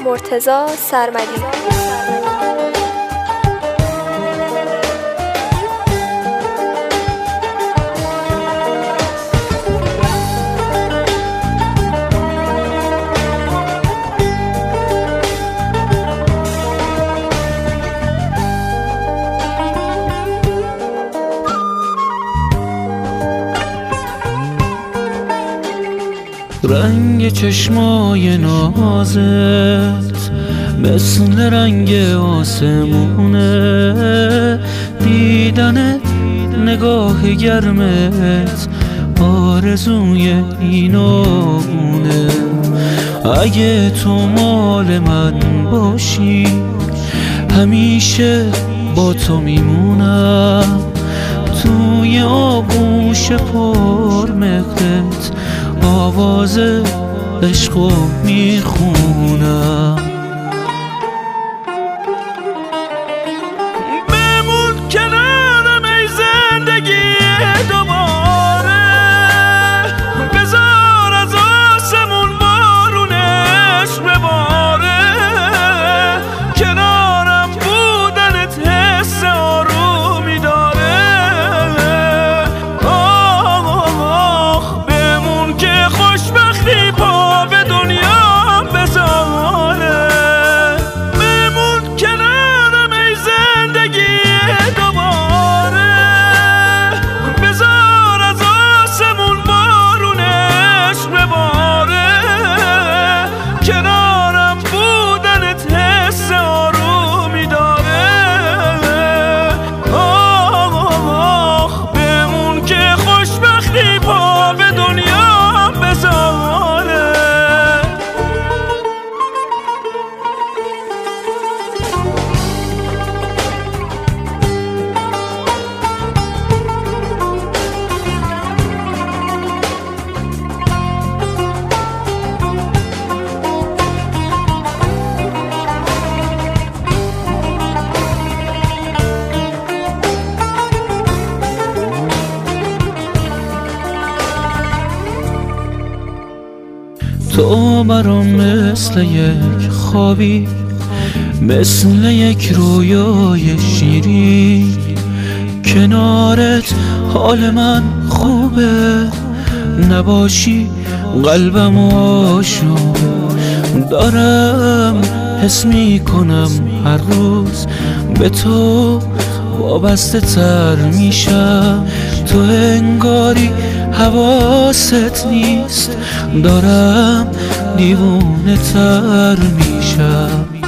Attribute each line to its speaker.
Speaker 1: مرتضی سرمدی.
Speaker 2: رنگ چشمای نازت مثل رنگ آسمونه، دیدنت نگاه گرمت آرزوی این و اونه. اگه تو مال من باشی همیشه با تو میمونم، توی آغوش پرمهرت آواز عشقو میخونم. بمون کنارم ای زندگی دوباره، بذار از آسمون بارونش بباره، کنارم بودنت حس آرومی داره. بمون که خوشبختی پا به دنیا بذاره، بمون کنارم ای زندگی دوباره، بذار از آسمون بارونش بباره، کنارم بودنت حس آرومی داره. بمون که خوشبختی پا به دنیا بذاره. تو برام مثل یک خوابی، مثل یک رویای شیرین، کنارت حال من خوبه، نباشی قلبم آشوبه. دارم حس میکنم هر روز به تو وابسته تر میشم، تو انگاری حواست نیست، دارم دیوونه تر میشم.